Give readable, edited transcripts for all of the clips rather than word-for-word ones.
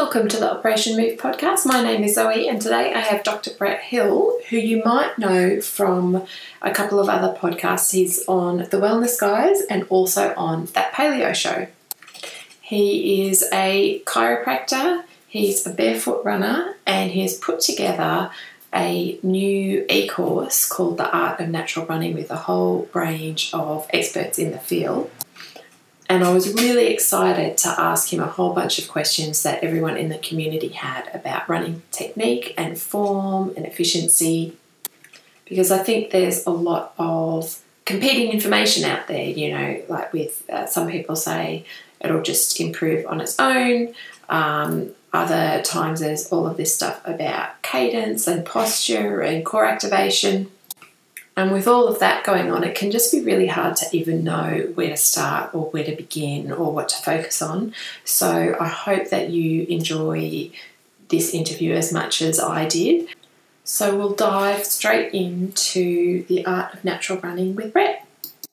Welcome to the Operation Move podcast. My name is Zoe and today I have Dr. Brett Hill, who you might know from a couple of other podcasts. He's on The Wellness Guys and also on That Paleo Show. He is a chiropractor, he's a barefoot runner, and he has put together a new e-course called The Art of Natural Running with a whole range of experts in the field. And I was really excited to ask him a whole bunch of questions that everyone in the community had about running technique and form and efficiency, because I think there's a lot of competing information out there, like with some people say it'll just improve on its own. Other times there's all of this stuff about cadence and posture and core activation. And with all of that going on, it can just be really hard to even know where to start or where to begin or what to focus on. So I hope that you enjoy this interview as much as I did. So we'll dive straight into the art of natural running with Brett.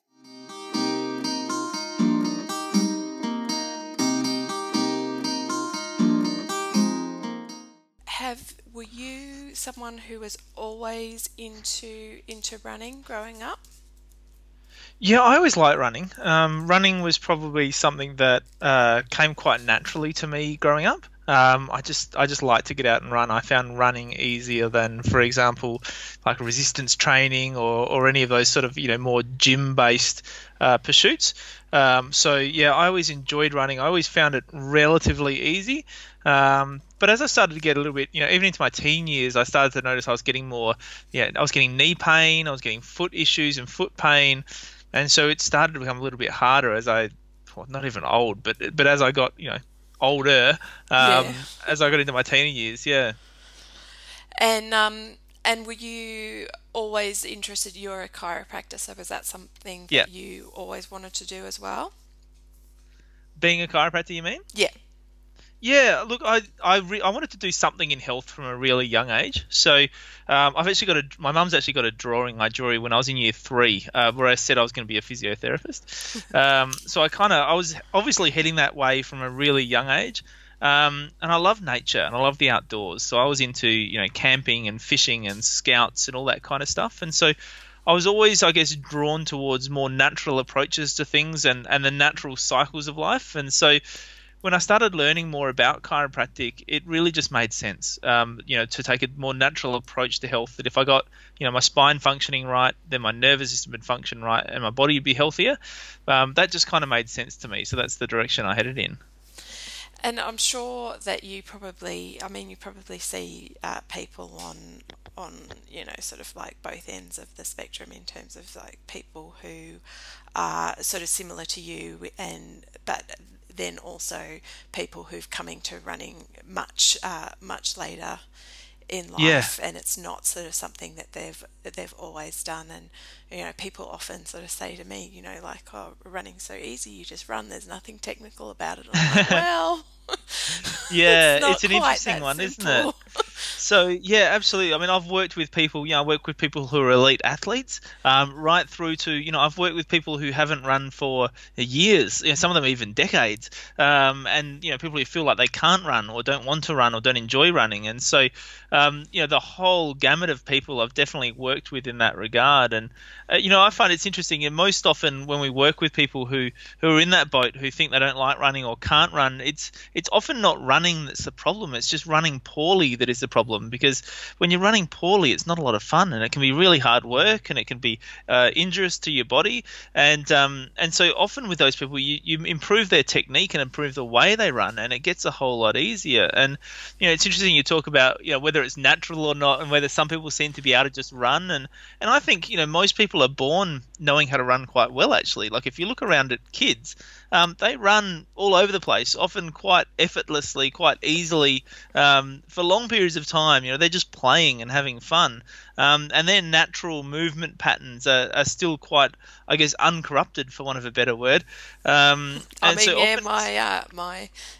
Were you someone who was always into running growing up? Yeah, I always liked running. Running was probably something that came quite naturally to me growing up. I just like to get out and run. I found running easier than, for example, like resistance training or any of those sort of more gym-based pursuits. So yeah, I always enjoyed running. I always found it relatively easy. But as I started to get a little bit, even into my teen years, I started to notice I was getting I was getting knee pain, I was getting foot issues and foot pain, and so it started to become a little bit harder as not even old, but as I got, older, as I got into my teen years, yeah. And were you always interested? You're a chiropractor, so was that something that you always wanted to do as well? Being a chiropractor, you mean? Yeah. Yeah, look, I wanted to do something in health from a really young age. So my mum's actually got a drawing I drew when I was in year 3, where I said I was going to be a physiotherapist. So I was obviously heading that way from a really young age. And I love nature and I love the outdoors. So I was into, camping and fishing and scouts and all that kind of stuff. And so I was always, I guess, drawn towards more natural approaches to things and the natural cycles of life. And so when I started learning more about chiropractic, it really just made sense, to take a more natural approach to health. That if I got, my spine functioning right, then my nervous system would function right, and my body would be healthier. That just kind of made sense to me. So that's the direction I headed in. And I'm sure that you probably see people on sort of like both ends of the spectrum in terms of like people who are sort of similar to you, but then also people who've coming to running much later in life, and it's not sort of something that they've always done. And people often sort of say to me, like, "Oh, running's so easy, you just run. There's nothing technical about it." I'm like, well, it's an interesting one, isn't it? So yeah, absolutely. I mean, I've worked with people. I work with people who are elite athletes, right through to I've worked with people who haven't run for years. Some of them even decades, and people who feel like they can't run or don't want to run or don't enjoy running. And so, the whole gamut of people I've definitely worked with in that regard. And I find it's interesting. And most often when we work with people who are in that boat, who think they don't like running or can't run, it's often not running that's the problem. It's just running poorly that is the problem. Because when you're running poorly, it's not a lot of fun, and it can be really hard work, and it can be injurious to your body. And so often with those people, you improve their technique and improve the way they run, and it gets a whole lot easier. And it's interesting you talk about whether it's natural or not, and whether some people seem to be able to just run. And I think most people are born knowing how to run quite well. Actually, like if you look around at kids, they run all over the place, often quite effortlessly, quite easily, for long periods of time. They're just playing and having fun. And their natural movement patterns are still quite, I guess, uncorrupted, for want of a better word. My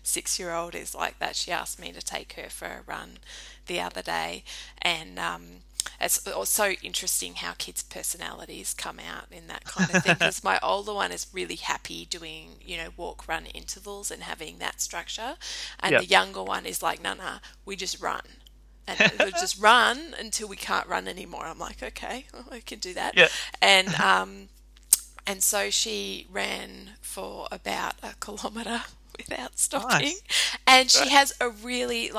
6-year-old is like that. She asked me to take her for a run the other day, and It's so interesting how kids' personalities come out in that kind of thing, because my older one is really happy doing, walk, run intervals and having that structure. And the younger one is like, no, we just run. And we'll just run until we can't run anymore. I'm like, okay, I can do that. Yeah. And so she ran for about 1 kilometre without stopping. Nice. And she has a really,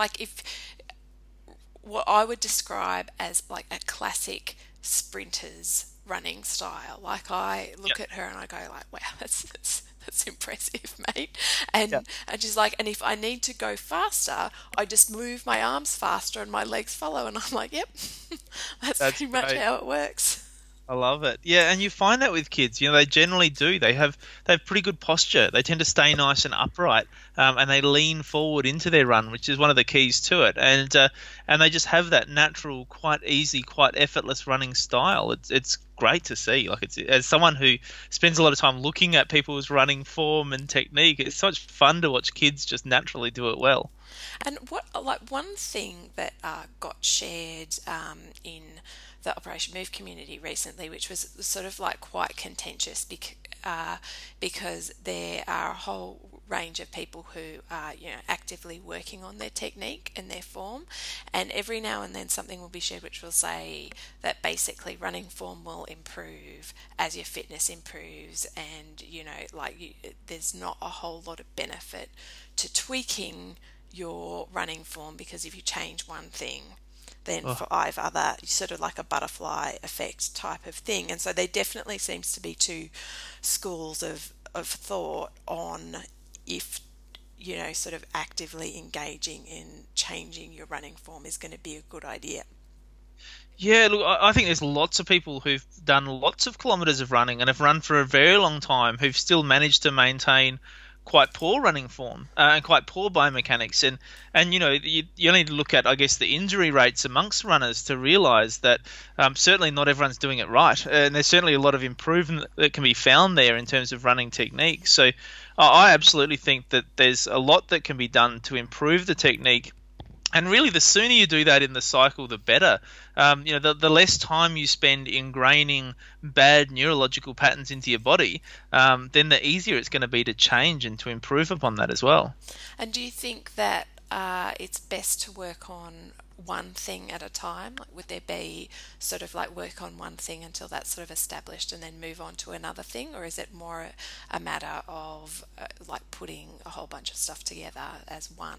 what I would describe as like a classic sprinter's running style. Like, I look at her and I go like, wow, that's impressive, mate. And she's like, and if I need to go faster, I just move my arms faster and my legs follow. And I'm like, yep, that's pretty much how it works. I love it. Yeah, and you find that with kids, they generally do. They have pretty good posture. They tend to stay nice and upright, and they lean forward into their run, which is one of the keys to it. And they just have that natural, quite easy, quite effortless running style. It's great to see. Like, it's, as someone who spends a lot of time looking at people's running form and technique, it's such fun to watch kids just naturally do it well. And one thing that got shared in the Operation Move community recently, which was sort of like quite contentious because there are a whole range of people who are actively working on their technique and their form, and every now and then something will be shared which will say that basically running form will improve as your fitness improves, and there's not a whole lot of benefit to tweaking your running form, because if you change one thing, then for other, sort of like a butterfly effect type of thing. And so there definitely seems to be two schools of thought on if sort of actively engaging in changing your running form is going to be a good idea. Yeah, look, I think there's lots of people who've done lots of kilometres of running and have run for a very long time who've still managed to maintain quite poor running form and quite poor biomechanics, and you only need to look at, I guess, the injury rates amongst runners to realise that certainly not everyone's doing it right, and there's certainly a lot of improvement that can be found there in terms of running technique. So I absolutely think that there's a lot that can be done to improve the technique. And really, the sooner you do that in the cycle, the better. The less time you spend ingraining bad neurological patterns into your body, then the easier it's going to be to change and to improve upon that as well. And do you think that it's best to work on one thing at a time? Like, would there be sort of like work on one thing until that's sort of established and then move on to another thing? Or is it more a matter of like putting a whole bunch of stuff together as one?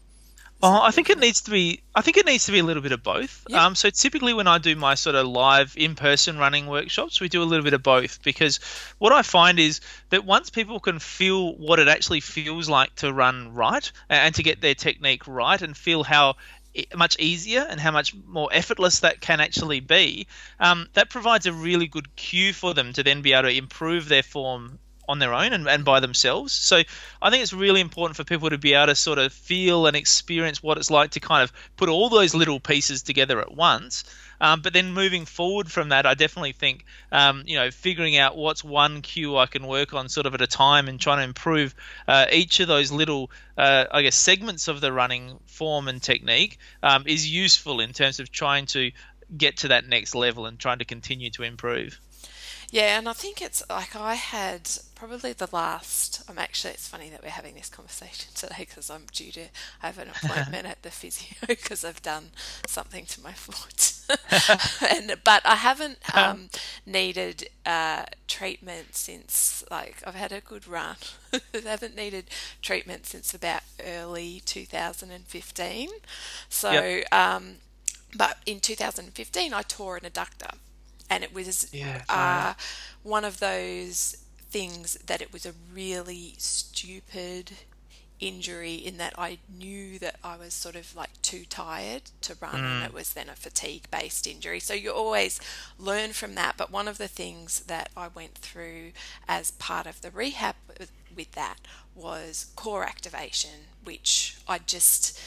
I think it needs to be a little bit of both. Yep. So typically when I do my sort of live in-person running workshops, we do a little bit of both, because what I find is that once people can feel what it actually feels like to run right and to get their technique right and feel how much easier and how much more effortless that can actually be, that provides a really good cue for them to then be able to improve their form on their own and by themselves. So I think it's really important for people to be able to sort of feel and experience what it's like to kind of put all those little pieces together at once. But then moving forward from that, I definitely think, figuring out what's one cue I can work on sort of at a time and trying to improve each of those little, segments of the running form and technique is useful in terms of trying to get to that next level and trying to continue to improve. Yeah, and I think it's like I had probably the last, it's funny that we're having this conversation today because I'm due to have an appointment at the physio because I've done something to my foot. But I haven't needed treatment since, I've had a good run. I haven't needed treatment since about early 2015. So, but in 2015 I tore an adductor. And it was one of those things that it was a really stupid injury in that I knew that I was sort of like too tired to run, and it was then a fatigue-based injury. So you always learn from that. But one of the things that I went through as part of the rehab with that was core activation, which I just...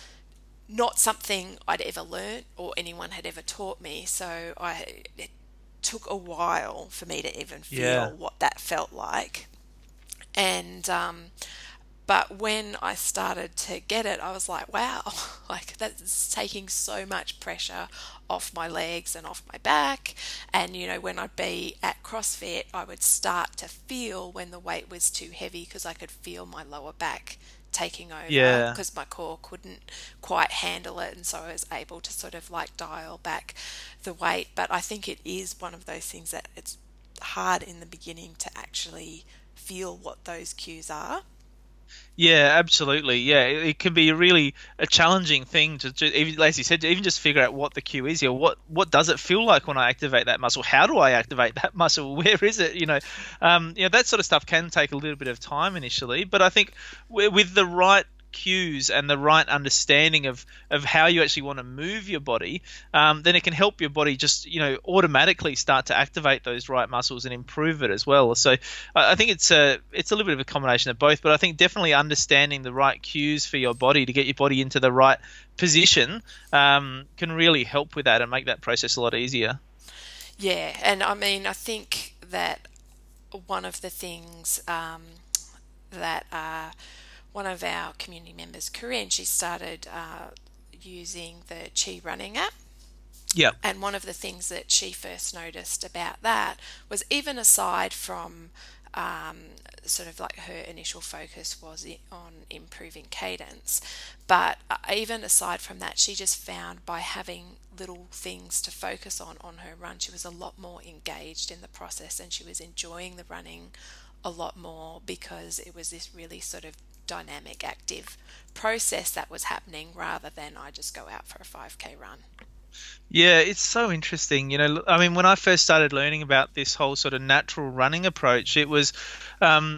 not something I'd ever learnt or anyone had ever taught me. So it took a while for me to even feel what that felt like. And But when I started to get it, I was like, wow, like that's taking so much pressure off my legs and off my back. And, you know, when I'd be at CrossFit, I would start to feel when the weight was too heavy because I could feel my lower back taking over because my core couldn't quite handle it, and so I was able to sort of like dial back the weight. But I think it is one of those things that it's hard in the beginning to actually feel what those cues are. Yeah, absolutely. Yeah, it can be really a challenging thing to, even as you said, to even just figure out what the cue is. You know, what does it feel like when I activate that muscle? How do I activate that muscle? Where is it? That sort of stuff can take a little bit of time initially, but I think with the right cues and the right understanding of how you actually want to move your body, then it can help your body just, automatically start to activate those right muscles and improve it as well. So I think it's a little bit of a combination of both, but I think definitely understanding the right cues for your body to get your body into the right position can really help with that and make that process a lot easier. Yeah, and I mean, I think that one of the things that one of our community members, Corinne, she started using the Qi Running app. Yeah. And one of the things that she first noticed about that was, even aside from sort of like her initial focus was on improving cadence, but even aside from that, she just found by having little things to focus on her run, she was a lot more engaged in the process, and she was enjoying the running a lot more because it was this really sort of dynamic, active process that was happening rather than I just go out for a 5K run. Yeah, it's so interesting. I mean, when I first started learning about this whole sort of natural running approach, it was I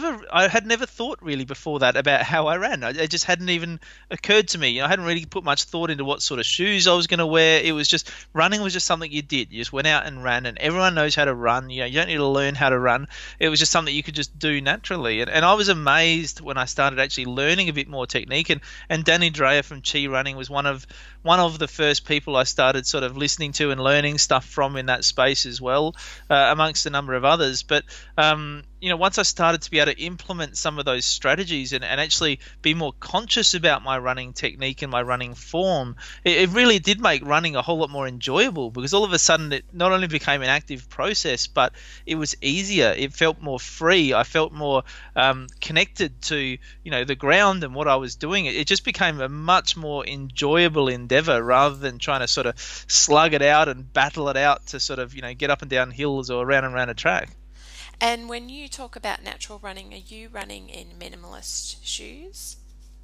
had never thought really before that about how I ran. It just hadn't even occurred to me. I hadn't really put much thought into what sort of shoes I was going to wear. It was just running was just something you did. You just went out and ran, and everyone knows how to run. You don't need to learn how to run. It was just something you could just do naturally. And I was amazed when I started actually learning a bit more technique. And Danny Dreyer from Qi Running was one of the first people I started sort of listening to and learning stuff from in that space as well, amongst a number of others. But once I started to be able to implement some of those strategies and actually be more conscious about my running technique and my running form, it really did make running a whole lot more enjoyable, because all of a sudden it not only became an active process, but it was easier. It felt more free. I felt more connected to the ground and what I was doing. It just became a much more enjoyable endeavor rather than trying to sort of slug it out and battle it out to sort of get up and down hills or around and around a track. And when you talk about natural running, are you running in minimalist shoes?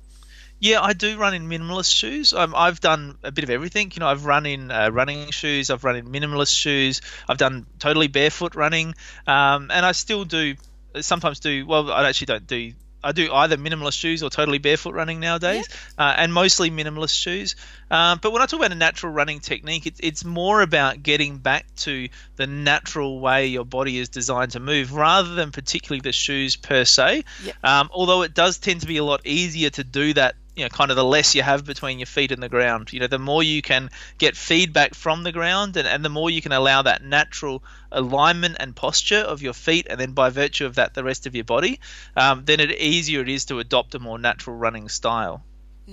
Yeah, I do run in minimalist shoes. I've done a bit of everything. I've run in running shoes. I've run in minimalist shoes. I've done totally barefoot running, and I still sometimes do. Well, I actually don't do. I do either minimalist shoes or totally barefoot running nowadays, and mostly minimalist shoes. But when I talk about a natural running technique, it's more about getting back to the natural way your body is designed to move, rather than particularly the shoes per se. Yep. Although it does tend to be a lot easier to do that, kind of the less you have between your feet and the ground. The more you can get feedback from the ground, and the more you can allow that natural alignment and posture of your feet, and then by virtue of that the rest of your body, then the easier it is to adopt a more natural running style.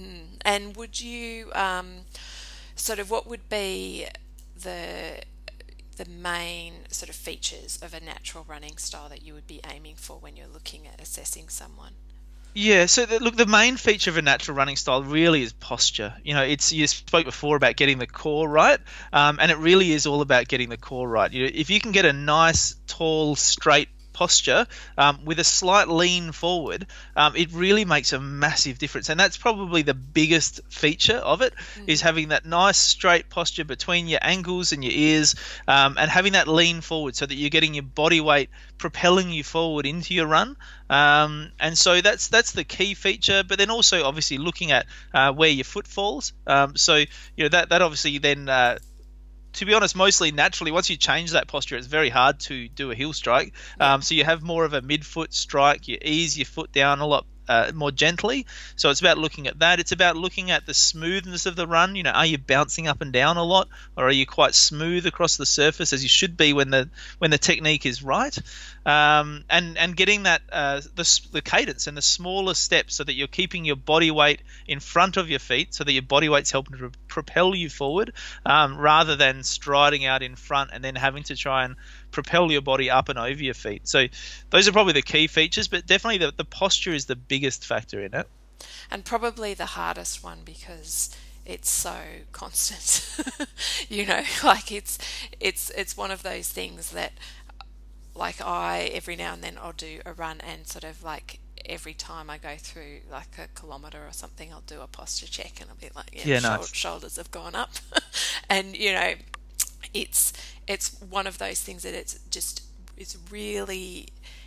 And would you what would be the main sort of features of a natural running style that you would be aiming for when you're looking at assessing someone? Yeah, so the main feature of a natural running style really is posture. You spoke before about getting the core right, and it really is all about getting the core right. If you can get a nice, tall, straight posture with a slight lean forward, it really makes a massive difference. And that's probably the biggest feature of it, is having that nice straight posture between your ankles and your ears, and having that lean forward so that you're getting your body weight propelling you forward into your run. And so that's the key feature. But then also obviously looking at where your foot falls. So that obviously then to be honest, mostly naturally, once you change that posture, it's very hard to do a heel strike. So you have more of a midfoot strike. You ease your foot down a lot more gently. So it's about looking at that. It's about looking at the smoothness of the run. Are you bouncing up and down a lot, or are you quite smooth across the surface as you should be when the technique is right? And getting that the cadence and the smaller steps so that you're keeping your body weight in front of your feet, so that your body weight's helping to propel you forward, rather than striding out in front and then having to try and propel your body up and over your feet. So those are probably the key features, but definitely the posture is the biggest factor in it. And probably the hardest one because it's so constant. Like it's one of those things that, like, I every now and then I'll do a run and sort of like every time I go through like a kilometre or something, I'll do a posture check and I'll be like, nice. Shoulders have gone up. And it's one of those things that it's really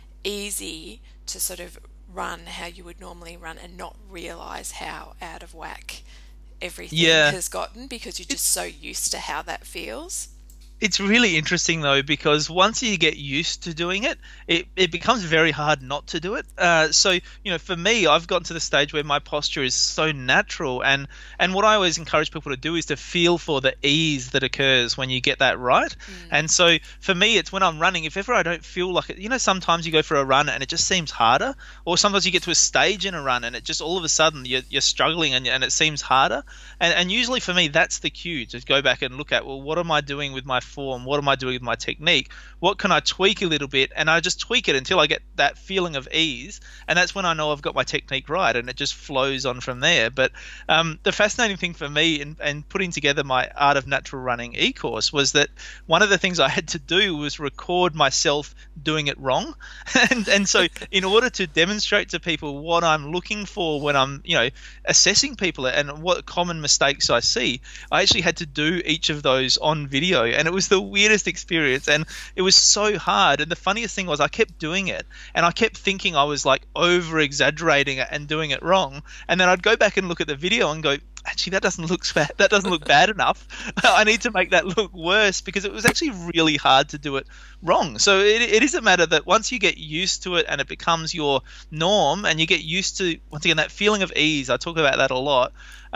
easy to sort of run how you would normally run and not realise how out of whack everything has gotten, because you're just so used to how that feels. It's really interesting though, because once you get used to doing it, it becomes very hard not to do it. So for me, I've gotten to the stage where my posture is so natural, and what I always encourage people to do is to feel for the ease that occurs when you get that right. And so for me, it's when I'm running, if ever I don't feel like it, sometimes you go for a run and it just seems harder, or sometimes you get to a stage in a run and it just all of a sudden you're struggling and it seems harder. And usually for me, that's the cue to go back and look at, well, what am I doing with my form? What am I doing with my technique? What can I tweak a little bit? And I just tweak it until I get that feeling of ease, and that's when I know I've got my technique right, and it just flows on from there. But the fascinating thing for me in putting together my Art of Natural Running e-course was that one of the things I had to do was record myself doing it wrong. and so in order to demonstrate to people what I'm looking for when I'm assessing people and what common mistakes I see, I actually had to do each of those on video, and it was the weirdest experience, and it was so hard. And the funniest thing was I kept doing it and I kept thinking I was like over exaggerating it and doing it wrong, and then I'd go back and look at the video and go, actually that doesn't look bad enough. I need to make that look worse, because it was actually really hard to do it wrong. So it is a matter that once you get used to it and it becomes your norm, and you get used to, once again, that feeling of ease, I talk about that a lot,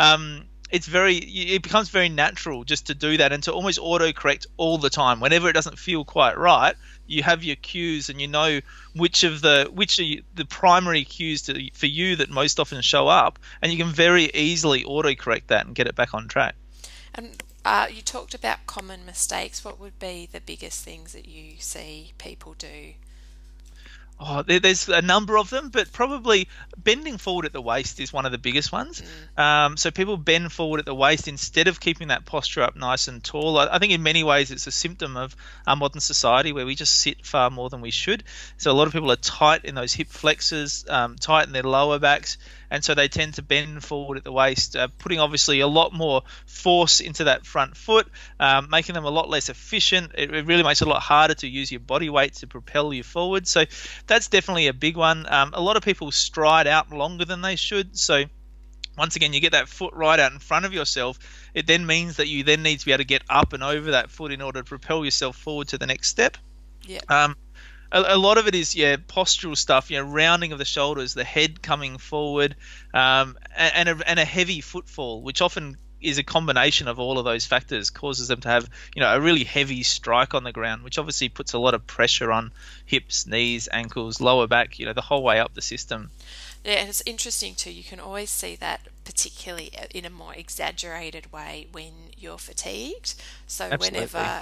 it becomes very natural just to do that and to almost auto-correct all the time. Whenever it doesn't feel quite right, you have your cues, and you know which are the primary cues for you that most often show up, and you can very easily auto-correct that and get it back on track. And you talked about common mistakes. What would be the biggest things that you see people do? Oh, there's a number of them, but probably bending forward at the waist is one of the biggest ones. So people bend forward at the waist instead of keeping that posture up nice and tall. I think in many ways it's a symptom of our modern society where we just sit far more than we should. So a lot of people are tight in those hip flexors, tight in their lower backs, and so they tend to bend forward at the waist, putting obviously a lot more force into that front foot, making them a lot less efficient. It really makes it a lot harder to use your body weight to propel you forward. So that's definitely a big one. A lot of people stride out longer than they should. So once again, you get that foot right out in front of yourself. It then means that you then need to be able to get up and over that foot in order to propel yourself forward to the next step. Yeah. A lot of it is postural stuff, rounding of the shoulders, the head coming forward, and a heavy footfall, which often is a combination of all of those factors, causes them to have a really heavy strike on the ground, which obviously puts a lot of pressure on hips, knees, ankles, lower back, the whole way up the system. Yeah, and it's interesting too. You can always see that, particularly in a more exaggerated way, when you're fatigued. So Absolutely. Whenever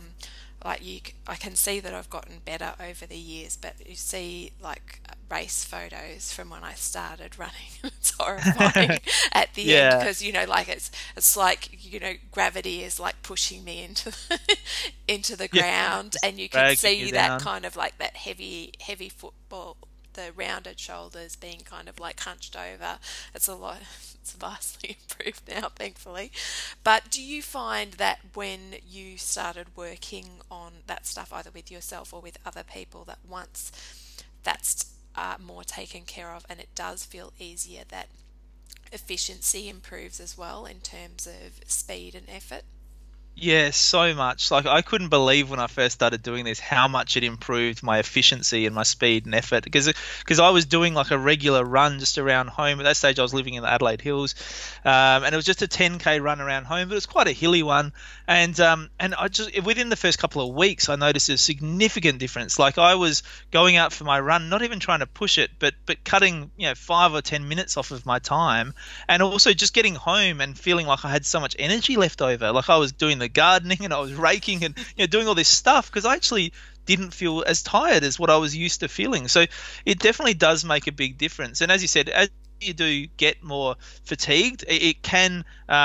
I can see that I've gotten better over the years, but you see like race photos from when I started running. It's horrifying at the end, because it's like gravity is like pushing me into the ground, and you can see that kind of like that heavy football, the rounded shoulders being kind of like hunched over. It's vastly improved now, thankfully. But do you find that when you started working on that stuff, either with yourself or with other people, that once that's more taken care of and it does feel easier, that efficiency improves as well in terms of speed and effort? Yeah, so much. Like I couldn't believe when I first started doing this how much it improved my efficiency and my speed and effort because I was doing like a regular run just around home. At that stage, I was living in the Adelaide Hills, and it was just a 10K run around home, but it was quite a hilly one. And I just within the first couple of weeks, I noticed a significant difference. Like I was going out for my run, not even trying to push it, but cutting 5 or 10 minutes off of my time, and also just getting home and feeling like I had so much energy left over. Like I was doing the gardening and I was raking and doing all this stuff because I actually didn't feel as tired as what I was used to feeling. So it definitely does make a big difference. And as you said, as you do get more fatigued, it can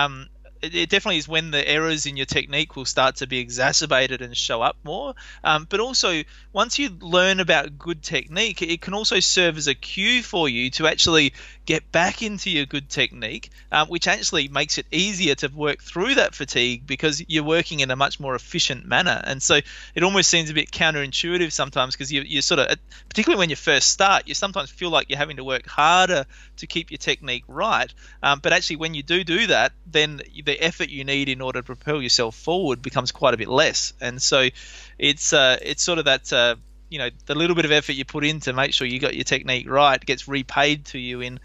it definitely is when the errors in your technique will start to be exacerbated and show up more. But also, once you learn about good technique, it can also serve as a cue for you to actually get back into your good technique, which actually makes it easier to work through that fatigue because you're working in a much more efficient manner. And so it almost seems a bit counterintuitive sometimes because you sort of, particularly when you first start, you sometimes feel like you're having to work harder to keep your technique right. But actually, when you do that, then the effort you need in order to propel yourself forward becomes quite a bit less. And so it's sort of that the little bit of effort you put in to make sure you got your technique right gets repaid to you in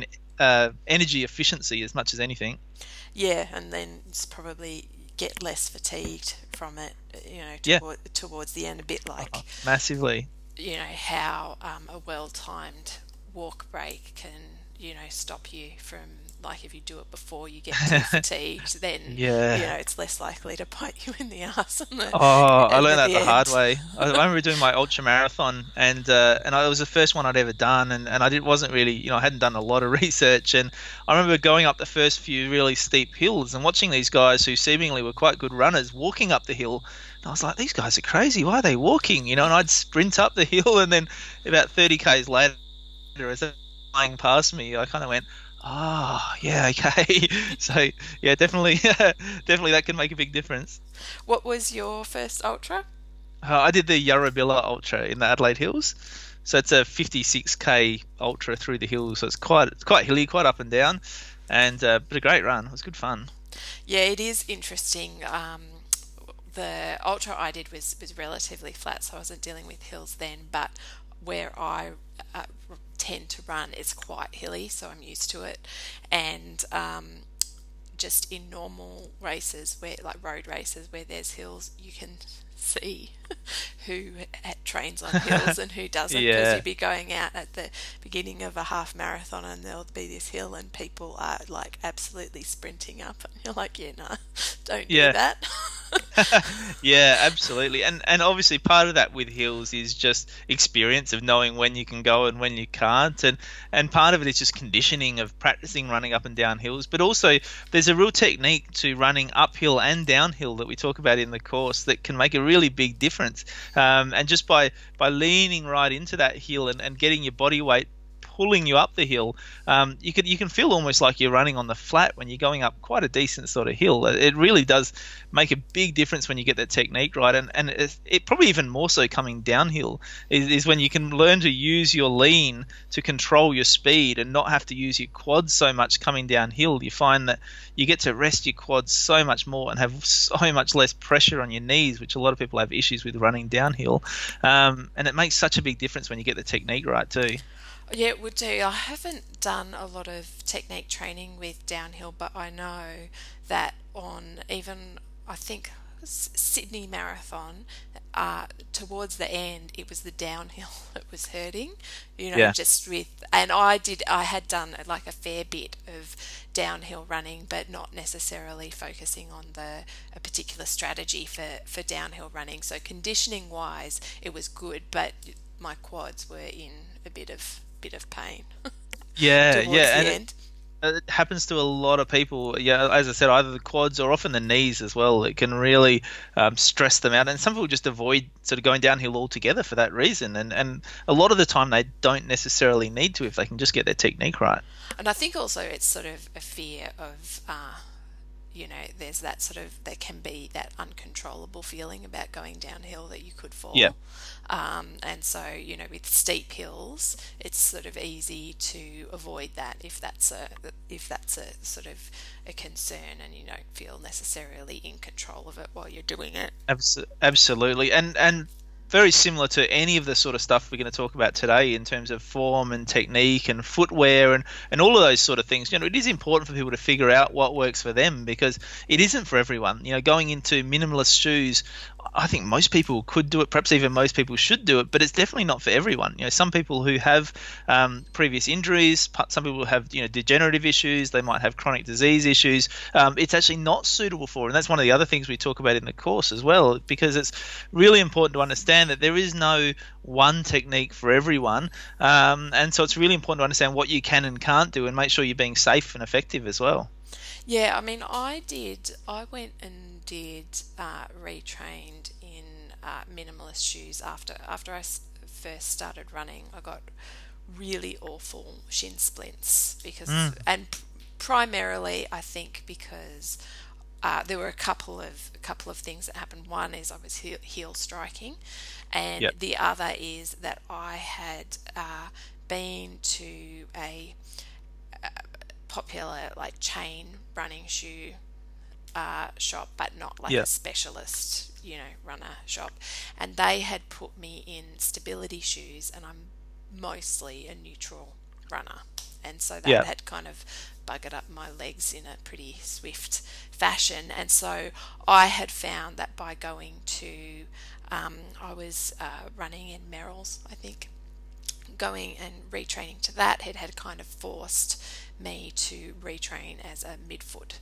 energy efficiency as much as anything. Yeah, and then it's probably get less fatigued from it, towards the end, a bit like massively. How a well-timed walk break can stop you from, like, if you do it before you get too fatigued, then it's less likely to bite you in the ass. I learned that the hard way. I remember doing my ultra marathon, and it was the first one I'd ever done, and I wasn't really, I hadn't done a lot of research, and I remember going up the first few really steep hills and watching these guys who seemingly were quite good runners walking up the hill. And I was like, these guys are crazy. Why are they walking? And I'd sprint up the hill, and then about 30 k's later, as they're flying past me, I kind of went, oh, yeah, okay. So, yeah, definitely that can make a big difference. What was your first ultra? I did the Yarrabilla Ultra in the Adelaide Hills. So it's a 56K ultra through the hills. So it's quite hilly, quite up and down, but a great run. It was good fun. Yeah, it is interesting. The ultra I did was relatively flat, so I wasn't dealing with hills then, but where I tend to run is quite hilly, so I'm used to it. And just in normal races, like road races where there's hills, you can see who trains on hills and who doesn't, because you'd be going out at the beginning of a half marathon and there'll be this hill and people are like absolutely sprinting up, and you're like, don't do that. Yeah, absolutely. And obviously part of that with hills is just experience of knowing when you can go and when you can't, and part of it is just conditioning of practicing running up and down hills. But also there's a real technique to running uphill and downhill that we talk about in the course that can make a really big difference, and just by leaning right into that hill and getting your body weight pulling you up the hill, you can feel almost like you're running on the flat when you're going up quite a decent sort of hill. It really does make a big difference when you get that technique right, and it probably even more so coming downhill is when you can learn to use your lean to control your speed and not have to use your quads so much coming downhill. You find that you get to rest your quads so much more and have so much less pressure on your knees, which a lot of people have issues with running downhill, and it makes such a big difference when you get the technique right too. Yeah, it would do. I haven't done a lot of technique training with downhill, but I know that on even, I think, Sydney Marathon, towards the end, it was the downhill that was hurting, just with, and I had done like a fair bit of downhill running, but not necessarily focusing on a particular strategy for downhill running. So conditioning wise, it was good, but my quads were in a bit of pain. And it happens to a lot of people. As I said, either the quads or often the knees as well. It can really stress them out, and some people just avoid sort of going downhill altogether for that reason. And a lot of the time they don't necessarily need to if they can just get their technique right. And I think also it's sort of a fear of there's that sort of, there can be that uncontrollable feeling about going downhill that you could fall. Yeah. And so, with steep hills, it's sort of easy to avoid that if that's a sort of a concern, and you don't feel necessarily in control of it while you're doing it. Absolutely. And very similar to any of the sort of stuff we're going to talk about today in terms of form and technique and footwear and all of those sort of things. It is important for people to figure out what works for them, because it isn't for everyone. Going into minimalist shoes, I think most people could do it, perhaps even most people should do it, but it's definitely not for everyone. Some people who have previous injuries, some people have degenerative issues, they might have chronic disease issues. It's actually not suitable for, and that's one of the other things we talk about in the course as well, because it's really important to understand that there is no one technique for everyone, and so it's really important to understand what you can and can't do, and make sure you're being safe and effective as well. Yeah, I mean, I went and did retrained in minimalist shoes after I first started running. I got really awful shin splints and primarily I think because there were a couple of things that happened. One is I was heel striking, and the other is that I had been to a popular chain running shoe shop, but not a specialist runner shop, and they had put me in stability shoes, and I'm mostly a neutral runner, and so that had kind of buggered up my legs in a pretty swift fashion. And so I had found that by going to I was running in Merrill's, I think, going and retraining to that had kind of forced me to retrain as a midfoot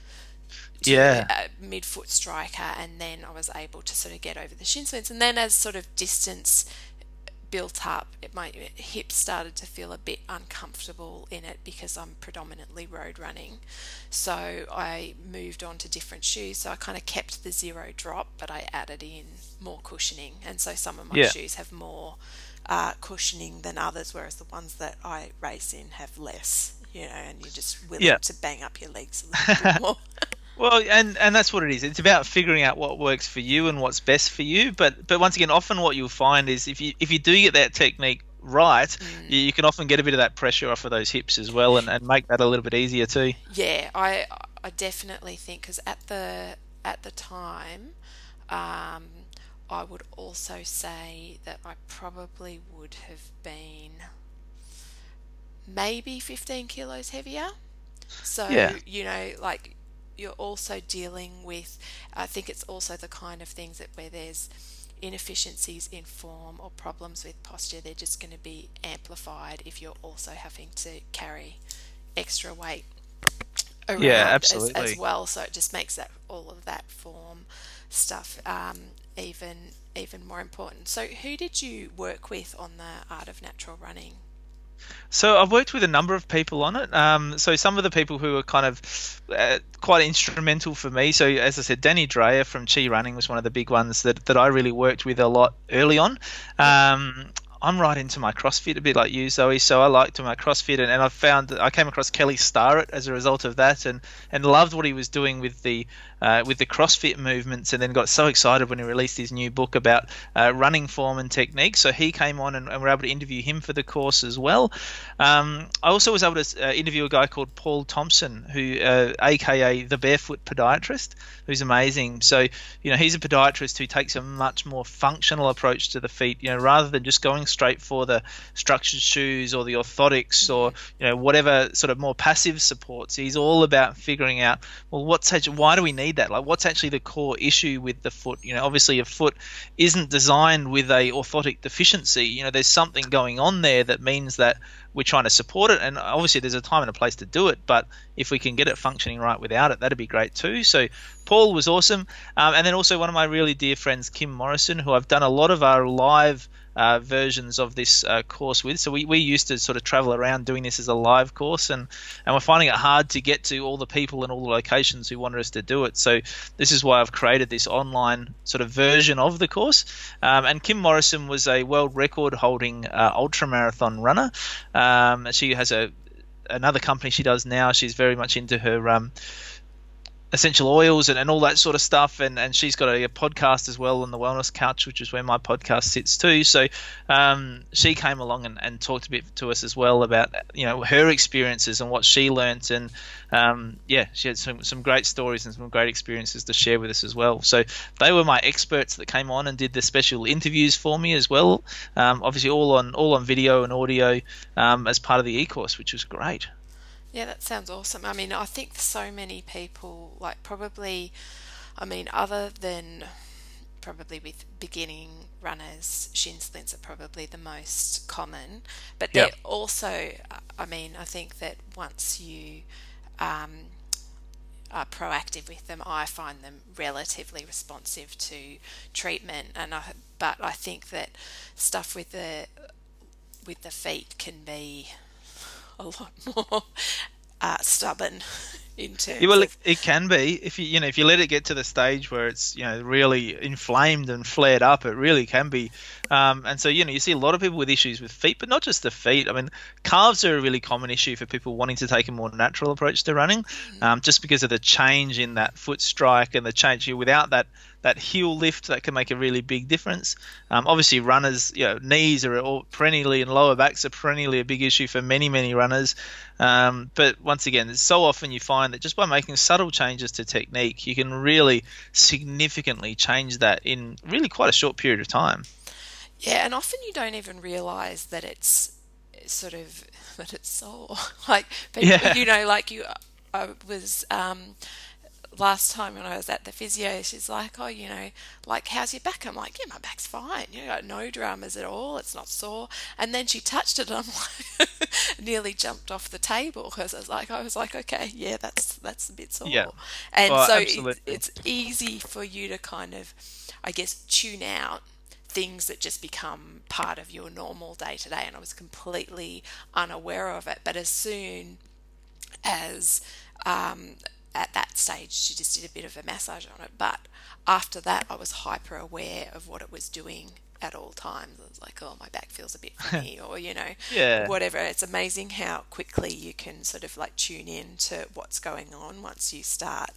striker, and then I was able to sort of get over the shin splints. And then as sort of distance built up, my hips started to feel a bit uncomfortable in it because I'm predominantly road running. So I moved on to different shoes. So I kind of kept the zero drop, but I added in more cushioning. And so some of my shoes have more cushioning than others, whereas the ones that I race in have less, and you're just willing to bang up your legs a little bit more. Well, and that's what it is. It's about figuring out what works for you and what's best for you. But once again, often what you'll find is if you do get that technique right, you can often get a bit of that pressure off of those hips as well, and make that a little bit easier too. Yeah, I definitely think, because at the time, I would also say that I probably would have been maybe 15 kilos heavier. So, you're also dealing with, I think it's also the kind of things that where there's inefficiencies in form or problems with posture, they're just going to be amplified if you're also having to carry extra weight around as well. So it just makes that all of that form stuff even more important. So who did you work with on the Art of Natural Running? So I've worked with a number of people on it. So some of the people who are kind of quite instrumental for me. So as I said, Danny Dreyer from Chi Running was one of the big ones that I really worked with a lot early on. I'm right into my CrossFit, a bit like you, Zoe. So I liked my CrossFit, and I found that I came across Kelly Starrett as a result of that, and loved what he was doing with the CrossFit movements, and then got so excited when he released his new book about running form and technique. So he came on, and we were able to interview him for the course as well. I also was able to interview a guy called Paul Thompson, who aka the Barefoot Podiatrist, who's amazing. So he's a podiatrist who takes a much more functional approach to the feet, rather than just going straight for the structured shoes or the orthotics or whatever sort of more passive supports. He's all about figuring out, well, why do we need that? Like, what's actually the core issue with the foot? Obviously a foot isn't designed with a orthotic deficiency. There's something going on there that means that we're trying to support it, and obviously there's a time and a place to do it, but if we can get it functioning right without it, that'd be great too. So Paul was awesome. And then also one of my really dear friends, Kim Morrison, who I've done a lot of our live versions of this course with. So we used to sort of travel around doing this as a live course, and we're finding it hard to get to all the people and all the locations who wanted us to do it. So this is why I've created this online sort of version of the course. And Kim Morrison was a world record holding ultramarathon runner. She has another company she does now. She's very much into her essential oils and all that sort of stuff. And she's got a podcast as well on the Wellness Couch, which is where my podcast sits too. So she came along and talked a bit to us as well about, her experiences and what she learnt. And she had some great stories and some great experiences to share with us as well. So they were my experts that came on and did the special interviews for me as well. Obviously all on video and audio as part of the e-course, which was great. Yeah, that sounds awesome. I mean, I think so many people, like probably, I mean, other than probably with beginning runners, shin splints are probably the most common. But they're also, I mean, I think that once you are proactive with them, I find them relatively responsive to treatment. But I think that stuff with the feet can be a lot more stubborn in terms of... it can be if you let it get to the stage where it's really inflamed and flared up. It really can be, and so you see a lot of people with issues with feet, but not just the feet. I mean, calves are a really common issue for people wanting to take a more natural approach to running, just because of the change in that foot strike and the change without that heel lift that can make a really big difference. Obviously, runners, knees are all perennially, and lower backs are perennially a big issue for many, many runners. But once again, so often you find that just by making subtle changes to technique, you can really significantly change that in really quite a short period of time. Yeah, and often you don't even realise that it's that it's sore. I was... last time when I was at the physio, she's like, oh, how's your back? I'm like, yeah, my back's fine. Got no dramas at all. It's not sore. And then she touched it, and I'm like, nearly jumped off the table because I was like, okay, yeah, that's a bit sore. Yeah. And it's easy for you to kind of, I guess, tune out things that just become part of your normal day to day. And I was completely unaware of it. But as soon as at that stage, she just did a bit of a massage on it. But after that, I was hyper aware of what it was doing at all times. I was like, oh, my back feels a bit funny, or, whatever. It's amazing how quickly you can sort of like tune in to what's going on once you start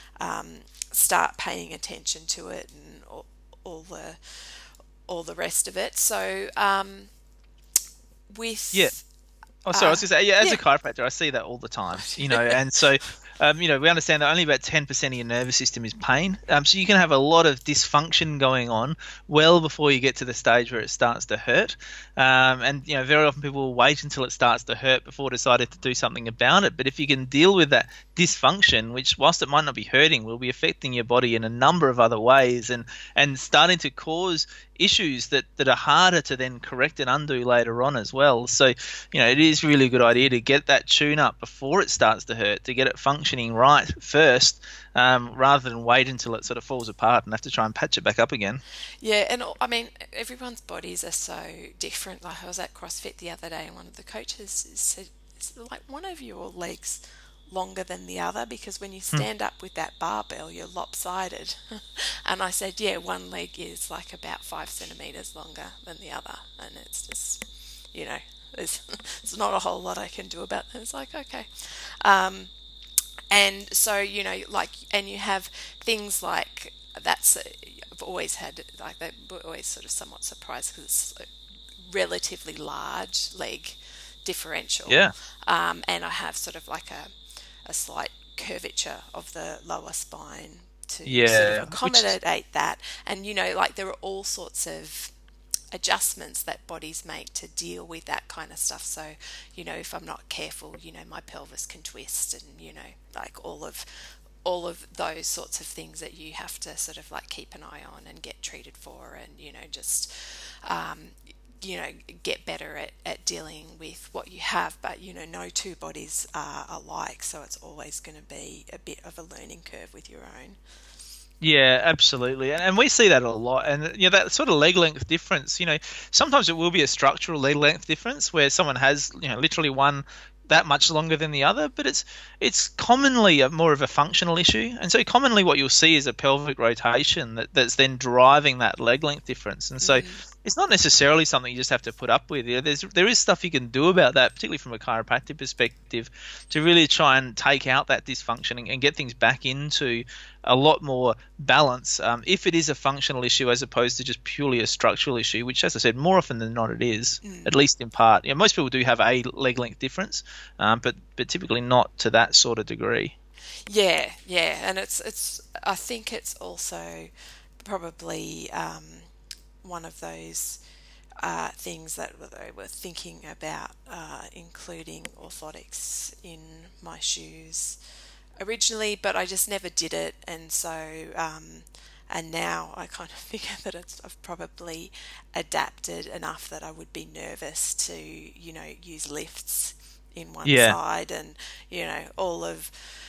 paying attention to it and all the rest of it. So with... Yeah. Oh, sorry, I was going to say, as a chiropractor, I see that all the time, and so... we understand that only about 10% of your nervous system is pain. So you can have a lot of dysfunction going on well before you get to the stage where it starts to hurt. And very often people will wait until it starts to hurt before deciding to do something about it. But if you can deal with that dysfunction, which whilst it might not be hurting, will be affecting your body in a number of other ways and starting to cause issues that are harder to then correct and undo later on as well. So, it is really a good idea to get that tune up before it starts to hurt, to get it functioning right first, rather than wait until it sort of falls apart and have to try and patch it back up again. Yeah, and I mean, everyone's bodies are so different. Like I was at CrossFit the other day and one of the coaches said, like, one of your legs longer than the other, because when you stand up with that barbell, you're lopsided. And I said, yeah, one leg is like about 5 centimeters longer than the other, and it's just, there's not a whole lot I can do about that. It's like, okay. And so, and you have things like I've always had, like, they were always sort of somewhat surprised because it's a relatively large leg differential. Yeah. And I have sort of like a slight curvature of the lower spine to sort of accommodate that. And, there are all sorts of adjustments that bodies make to deal with that kind of stuff. So, if I'm not careful, my pelvis can twist, and, like all of those sorts of things that you have to sort of like keep an eye on and get treated for, and, just, get better at dealing with what you have. But, no two bodies are alike, so it's always going to be a bit of a learning curve with your own. Yeah, absolutely. And we see that a lot. And, that sort of leg length difference, sometimes it will be a structural leg length difference where someone has, literally one that much longer than the other, but it's commonly more of a functional issue. And so commonly what you'll see is a pelvic rotation that's then driving that leg length difference. And so it's not necessarily something you just have to put up with. There is stuff you can do about that, particularly from a chiropractic perspective, to really try and take out that dysfunction and get things back into a lot more balance, if it is a functional issue as opposed to just purely a structural issue, which, as I said, more often than not it is, at least in part. Most people do have a leg length difference, but typically not to that sort of degree. Yeah, and it's. I think it's also probably one of those things that they were thinking about including orthotics in my shoes originally, but I just never did it, and so and now I kind of figure that I've probably adapted enough that I would be nervous to use lifts in one side, and all of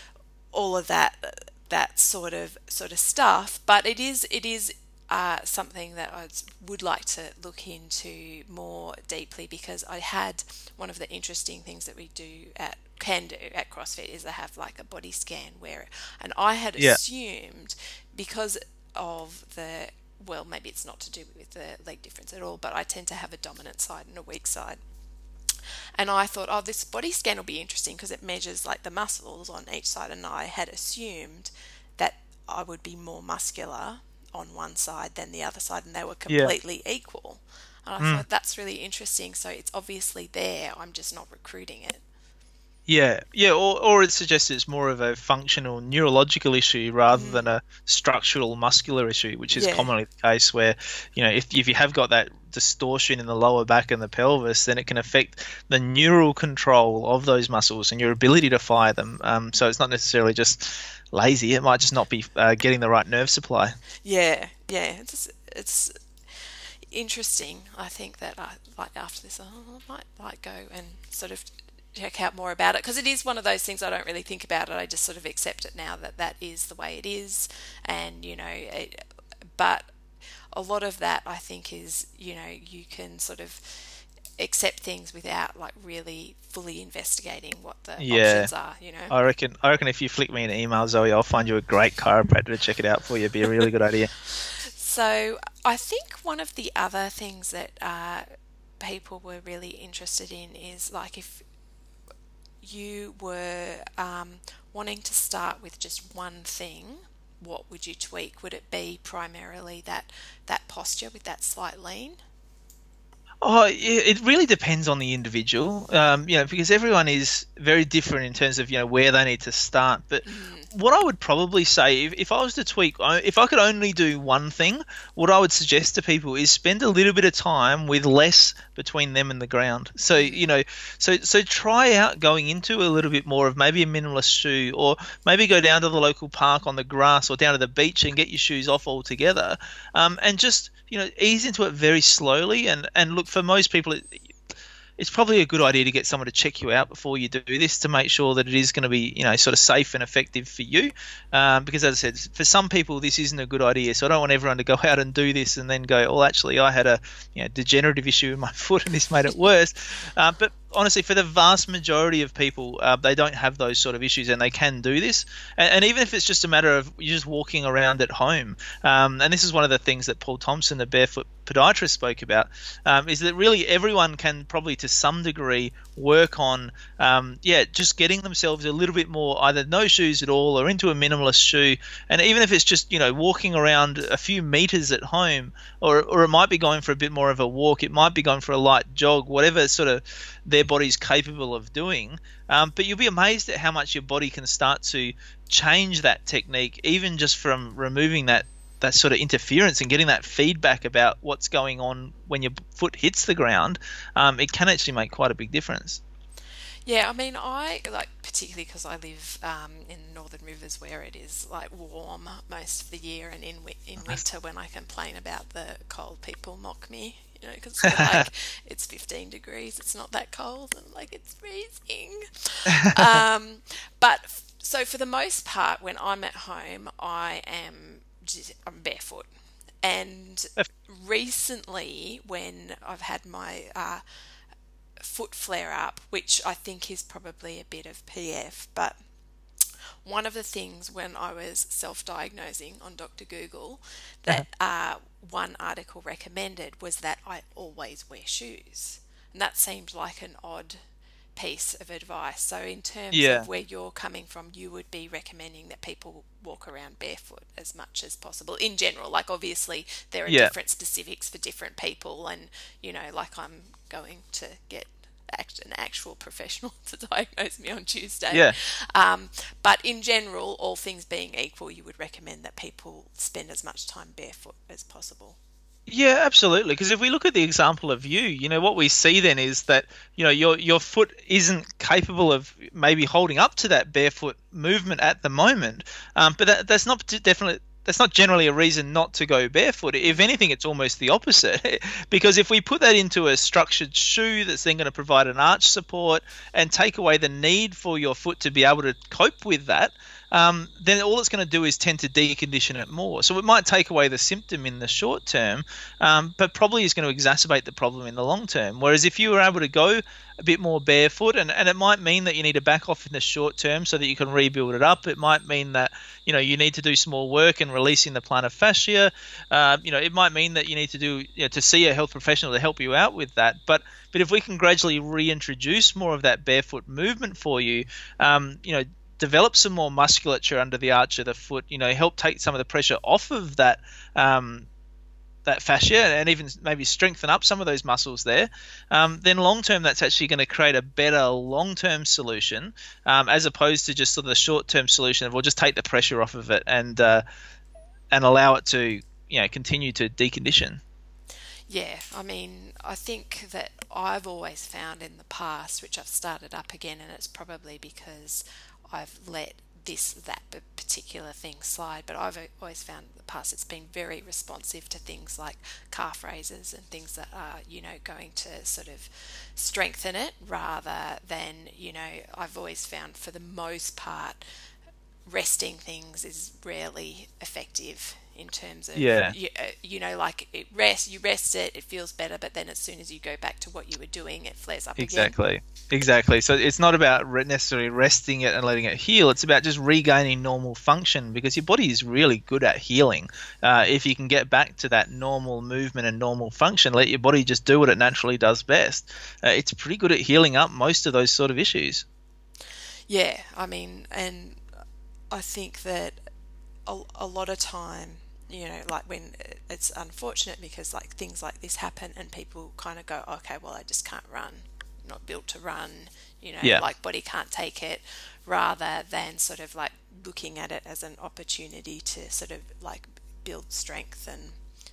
that sort of stuff. But it is something that I would like to look into more deeply, because I had one of the interesting things that we can do at CrossFit is they have like a body scan and I had assumed, because of maybe it's not to do with the leg difference at all, but I tend to have a dominant side and a weak side. And I thought, this body scan will be interesting because it measures like the muscles on each side, and I had assumed that I would be more muscular on one side than the other side, and they were completely equal. And I thought that's really interesting. So it's obviously there, I'm just not recruiting it. Yeah, or it suggests it's more of a functional neurological issue rather than a structural muscular issue, which is commonly the case where, if you have got that distortion in the lower back and the pelvis, then it can affect the neural control of those muscles and your ability to fire them. So it's not necessarily just lazy, it might just not be getting the right nerve supply. Yeah, it's interesting. I think that after this, I might go and sort of check out more about it, because it is one of those things I don't really think about it. I just sort of accept it now that is the way it is, and but a lot of that I think is you can sort of accept things without like really fully investigating what the options are. I reckon if you flick me an email, Zoe, I'll find you a great chiropractor to check it out for you. It'd be a really good idea. So I think one of the other things that people were really interested in is like if you were wanting to start with just one thing, what would you tweak? Would it be primarily that posture with that slight lean? Oh, it really depends on the individual, because everyone is very different in terms of, where they need to start. But what I would probably say, if I was to tweak, if I could only do one thing, what I would suggest to people is spend a little bit of time with less between them and the ground. So, so try out going into a little bit more of maybe a minimalist shoe, or maybe go down to the local park on the grass or down to the beach and get your shoes off altogether, and just ease into it very slowly. And look, for most people, it's probably a good idea to get someone to check you out before you do this to make sure that it is going to be, sort of safe and effective for you. Because as I said, for some people, this isn't a good idea. So I don't want everyone to go out and do this and then go, actually, I had a degenerative issue in my foot and this made it worse. But honestly, for the vast majority of people, they don't have those sort of issues and they can do this. And even if it's just a matter of you just walking around at home, and this is one of the things that Paul Thompson, the barefoot podiatrist, spoke about, is that really everyone can probably to some degree work on, just getting themselves a little bit more, either no shoes at all or into a minimalist shoe. And even if it's just, walking around a few meters at home, or it might be going for a bit more of a walk, it might be going for a light jog, whatever sort of their body's capable of doing. But you'll be amazed at how much your body can start to change that technique, even just from removing that sort of interference and getting that feedback about what's going on when your foot hits the ground. It can actually make quite a big difference. Yeah, I mean, I like, particularly because I live in Northern Rivers where it is like warm most of the year, and in winter when I complain about the cold, people mock me, because like it's 15 degrees, it's not that cold, and like it's freezing. But so for the most part, when I'm at home, I'm barefoot. And recently, when I've had my foot flare up, which I think is probably a bit of PF, but one of the things when I was self-diagnosing on Dr. Google that one article recommended was that I always wear shoes. And that seemed like an odd piece of advice. So in terms of where you're coming from, you would be recommending that people walk around barefoot as much as possible in general. Like obviously there are different specifics for different people, and like I'm going to get an actual professional to diagnose me on Tuesday. But in general, all things being equal, you would recommend that people spend as much time barefoot as possible. Yeah, absolutely. Because if we look at the example of you, what we see then is that, your foot isn't capable of maybe holding up to that barefoot movement at the moment. But that's not definitely. That's not generally a reason not to go barefoot. If anything, it's almost the opposite. Because if we put that into a structured shoe that's then going to provide an arch support and take away the need for your foot to be able to cope with that, then all it's going to do is tend to decondition it more. So it might take away the symptom in the short term, but probably is going to exacerbate the problem in the long term. Whereas if you were able to go a bit more barefoot, and it might mean that you need to back off in the short term so that you can rebuild it up. It might mean that you need to do some more work in releasing the plantar fascia. It might mean that you need to do to see a health professional to help you out with that. But if we can gradually reintroduce more of that barefoot movement for you, develop some more musculature under the arch of the foot, help take some of the pressure off of that that fascia and even maybe strengthen up some of those muscles there, then long term that's actually going to create a better long term solution, as opposed to just sort of the short term solution of we'll just take the pressure off of it and allow it to continue to decondition. Yeah, I mean, I think that I've always found in the past, which I've started up again, and it's probably because I've let that particular thing slide, but I've always found in the past it's been very responsive to things like calf raises and things that are going to sort of strengthen it, rather than I've always found for the most part resting things is rarely effective in terms of like you rest it feels better, but then as soon as you go back to what you were doing it flares up again. Exactly. So it's not about necessarily resting it and letting it heal. It's about just regaining normal function, because your body is really good at healing. If you can get back to that normal movement and normal function, let your body just do what it naturally does best. It's pretty good at healing up most of those sort of issues. Yeah, I mean, and I think that a lot of time, like when it's unfortunate because like things like this happen and people kind of go, okay, well, I just can't run, I'm not built to run, like body can't take it, rather than sort of like looking at it as an opportunity to sort of like build strength and,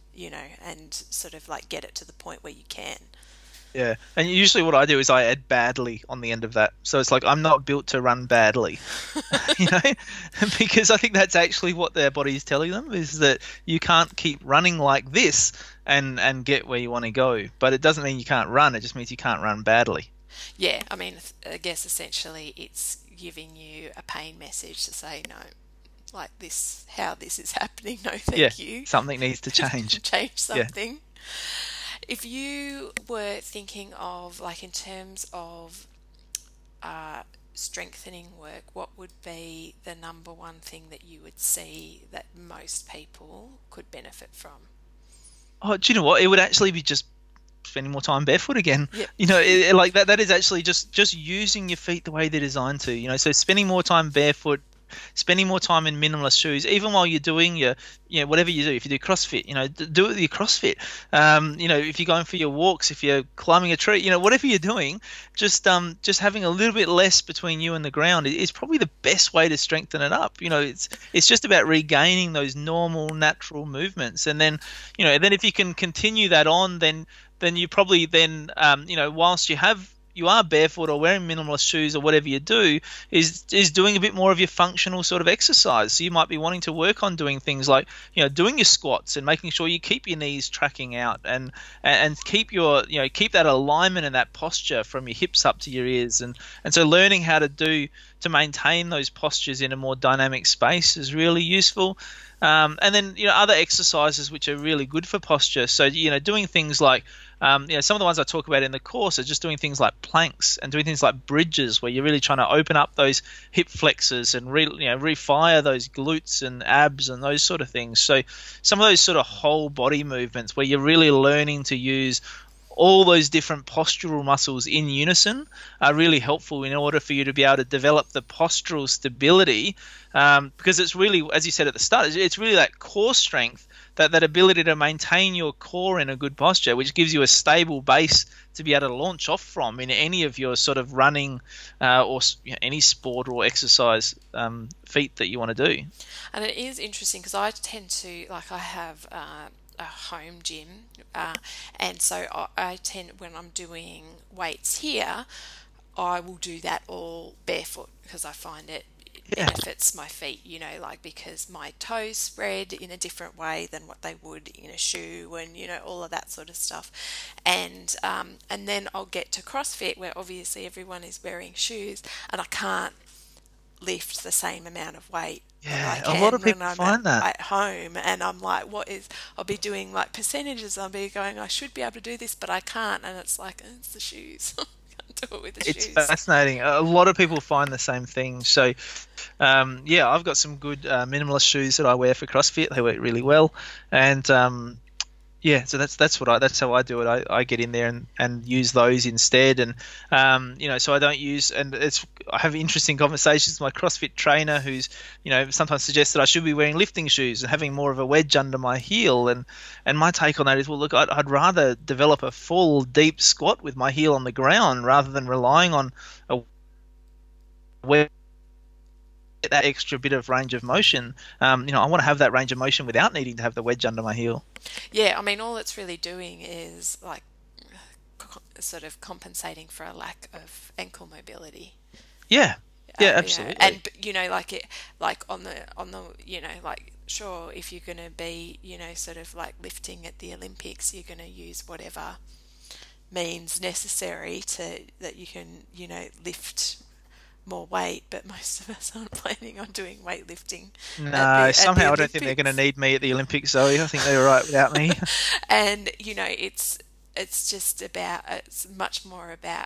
and sort of like get it to the point where you can. Yeah, and usually what I do is I add badly on the end of that. So it's like, I'm not built to run badly, because I think that's actually what their body is telling them, is that you can't keep running like this and get where you want to go. But it doesn't mean you can't run. It just means you can't run badly. Yeah, I mean, I guess essentially it's giving you a pain message to say, no, like this, how this is happening, no thank you. Something needs to change. Change something. Yeah. If you were thinking of, like, in terms of strengthening work, what would be the number one thing that you would see that most people could benefit from? Oh, do you know what? It would actually be just spending more time barefoot again. Yep. Like that is actually just using your feet the way they're designed to. So spending more time barefoot, spending more time in minimalist shoes, even while you're doing your, whatever you do. If you do CrossFit, do it with your CrossFit. If you're going for your walks, if you're climbing a tree, whatever you're doing, just having a little bit less between you and the ground is probably the best way to strengthen it up. It's just about regaining those normal, natural movements, and then, then if you can continue that on, then you probably whilst you are barefoot or wearing minimalist shoes or whatever you do, is doing a bit more of your functional sort of exercise. So you might be wanting to work on doing things like, doing your squats and making sure you keep your knees tracking out and keep your, keep that alignment and that posture from your hips up to your ears. And so learning how to do to maintain those postures in a more dynamic space is really useful. And then, other exercises which are really good for posture. So, doing things like, some of the ones I talk about in the course are just doing things like planks and doing things like bridges, where you're really trying to open up those hip flexors and refire those glutes and abs and those sort of things. So some of those sort of whole body movements where you're really learning to use all those different postural muscles in unison are really helpful in order for you to be able to develop the postural stability, because it's really, as you said at the start, it's really that core strength, that ability to maintain your core in a good posture, which gives you a stable base to be able to launch off from in any of your sort of running or any sport or exercise feat that you want to do. And it is interesting because I tend to, I have a home gym, and so I tend, when I'm doing weights here, I will do that all barefoot because I find it benefits my feet, because my toes spread in a different way than what they would in a shoe, and all of that sort of stuff. And then I'll get to CrossFit, where obviously everyone is wearing shoes, and I can't lift the same amount of weight. Yeah, a lot of people find that at home, and I'm like, I'll be doing like percentages. I'll be going, I should be able to do this, but I can't, and it's like, it's the shoes. Can't do it with the shoes. It's fascinating. A lot of people find the same thing. So, I've got some good minimalist shoes that I wear for CrossFit. They work really well, and so that's how I do it. I get in there and use those instead, and so I don't use, and I have interesting conversations with my CrossFit trainer, who's sometimes suggests that I should be wearing lifting shoes and having more of a wedge under my heel, and my take on that is, well, look, I'd rather develop a full deep squat with my heel on the ground rather than relying on a wedge. That extra bit of range of motion. I want to have that range of motion without needing to have the wedge under my heel. Yeah, I mean, all it's really doing is like sort of compensating for a lack of ankle mobility. Yeah, absolutely. And on the sure, if you're going to be sort of like lifting at the Olympics, you're going to use whatever means necessary that you can lift more weight, but most of us aren't planning on doing weightlifting. No, somehow I don't think they're going to need me at the Olympics, Zoe. I think they're all right without me. And it's just about, it's much more about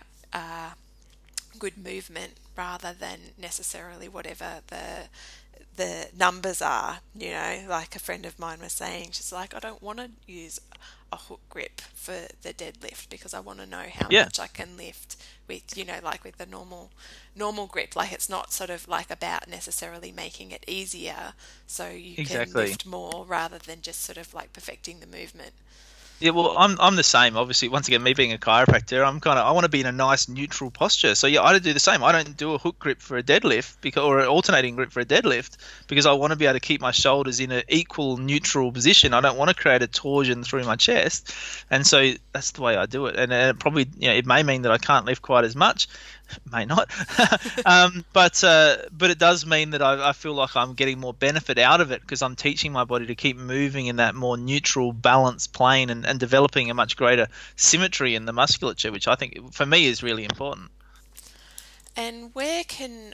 good movement rather than necessarily whatever the numbers are. Like a friend of mine was saying, she's like, I don't want to use a hook grip for the deadlift because I want to know how much I can lift with with the normal grip. Like, it's not sort of like about necessarily making it easier so you can lift more rather than just sort of like perfecting the movement. Yeah, well, I'm the same. Obviously, once again, me being a chiropractor, I want to be in a nice neutral posture. So yeah, I do the same. I don't do a hook grip for a deadlift or an alternating grip for a deadlift because I want to be able to keep my shoulders in an equal neutral position. I don't want to create a torsion through my chest, and so that's the way I do it. And it probably, it may mean that I can't lift quite as much. May not, but it does mean that I feel like I'm getting more benefit out of it because I'm teaching my body to keep moving in that more neutral, balanced plane and developing a much greater symmetry in the musculature, which I think for me is really important. And where can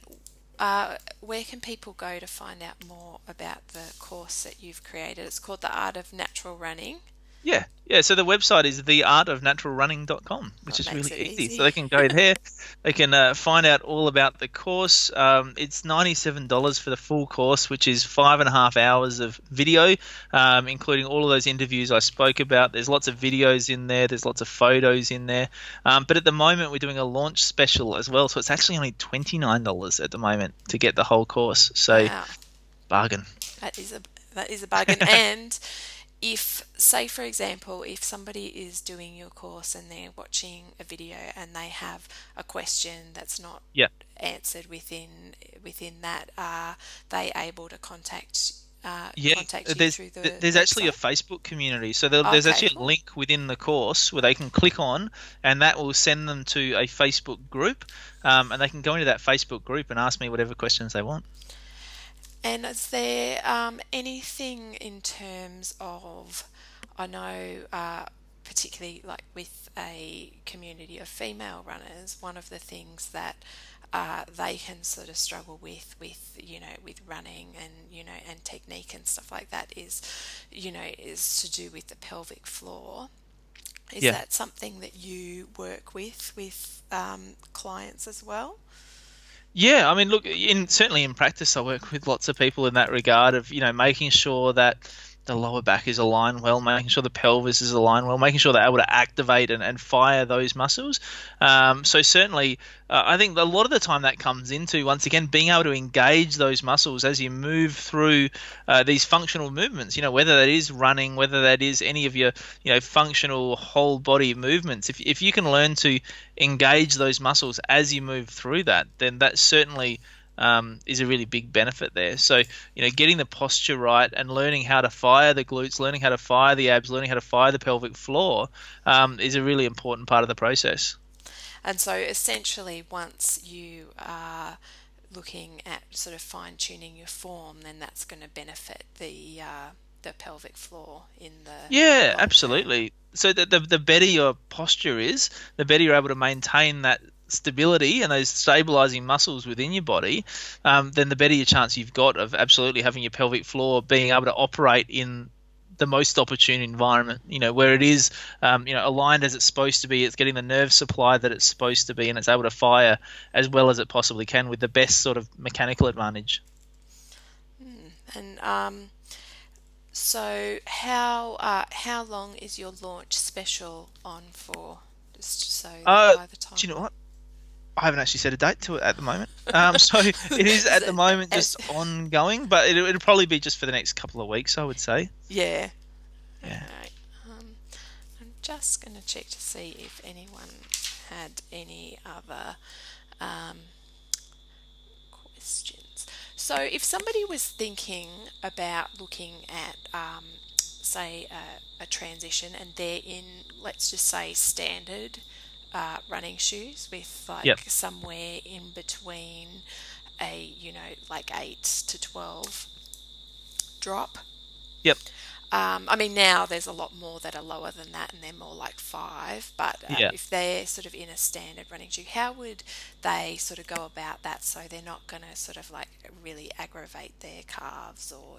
people go to find out more about the course that you've created? It's called The Art of Natural Running. Yeah. So the website is theartofnaturalrunning.com, which is really easy. So they can go there. They can find out all about the course. It's $97 for the full course, which is 5.5 hours of video, including all of those interviews I spoke about. There's lots of videos in there. There's lots of photos in there. But at the moment, we're doing a launch special as well. So it's actually only $29 at the moment to get the whole course. So bargain. That is a bargain. And if, say for example, if somebody is doing your course and they're watching a video and they have a question that's not answered within that, are they able to contact you through the There's website? actually a Facebook community. So there's actually a link within the course where they can click on, and that will send them to a Facebook group, and they can go into that Facebook group and ask me whatever questions they want. And is there anything in terms of, I know particularly like with a community of female runners, one of the things that they can sort of struggle with with running and and technique and stuff like that is to do with the pelvic floor. Is that something that you work with clients as well? Yeah, I mean, look, certainly in practice, I work with lots of people in that regard of making sure that the lower back is aligned well, making sure the pelvis is aligned well, making sure they're able to activate and fire those muscles. So certainly, I think a lot of the time that comes into, once again, being able to engage those muscles as you move through these functional movements, whether that is running, whether that is any of your, functional whole body movements. If you can learn to engage those muscles as you move through that, then that certainly is a really big benefit there. So, getting the posture right and learning how to fire the glutes, learning how to fire the abs, learning how to fire the pelvic floor is a really important part of the process. And so essentially, once you are looking at sort of fine-tuning your form, then that's going to benefit the pelvic floor in the Yeah, absolutely. So the better your posture is, the better you're able to maintain that stability and those stabilizing muscles within your body, then the better your chance you've got of absolutely having your pelvic floor being able to operate in the most opportune environment, where it is, aligned as it's supposed to be. It's getting the nerve supply that it's supposed to be, and it's able to fire as well as it possibly can with the best sort of mechanical advantage. And so how long is your launch special on for? Just so by the time. Do you know what? I haven't actually set a date to it at the moment. So it is at the moment just ongoing, but it'll probably be just for the next couple of weeks, I would say. Yeah. Yeah. Okay. I'm just going to check to see if anyone had any other questions. So if somebody was thinking about looking at, say, a transition and they're in, let's just say, standard running shoes with somewhere in between a 8 to 12 drop. Yep. I mean, now there's a lot more that are lower than that, and they're more like 5. But if they're sort of in a standard running shoe, how would they sort of go about that so they're not going to sort of like really aggravate their calves, or